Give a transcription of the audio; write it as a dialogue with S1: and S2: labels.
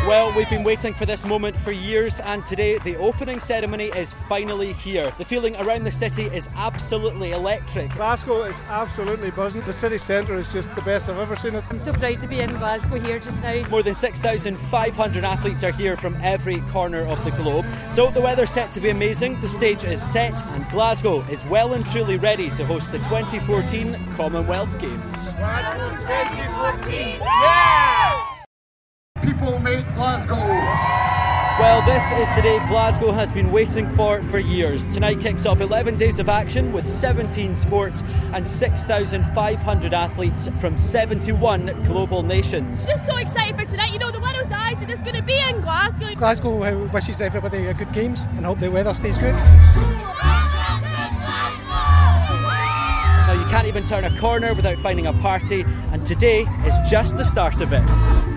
S1: Well, we've been waiting for this moment for years, and today the opening ceremony is finally here. The feeling around the city is absolutely electric.
S2: Glasgow is absolutely buzzing. The city centre is just the best I've ever seen it.
S3: I'm so proud to be in Glasgow here just now.
S1: More than 6,500 athletes are here from every corner of the globe. So the weather's set to be amazing, the stage is set, and Glasgow is well and truly ready to host the 2014 Commonwealth Games.
S4: Glasgow 2014! Yeah! People make Glasgow!
S1: Well, this is the day Glasgow has been waiting for years. Tonight kicks off 11 days of action with 17 sports and 6,500 athletes from 71 global nations.
S3: Just so excited for tonight. You know, the world's eyes and it's going to be in Glasgow.
S2: Glasgow wishes everybody a good games and hope the weather stays good.
S1: Now, you can't even turn a corner without finding a party, and today is just the start of it.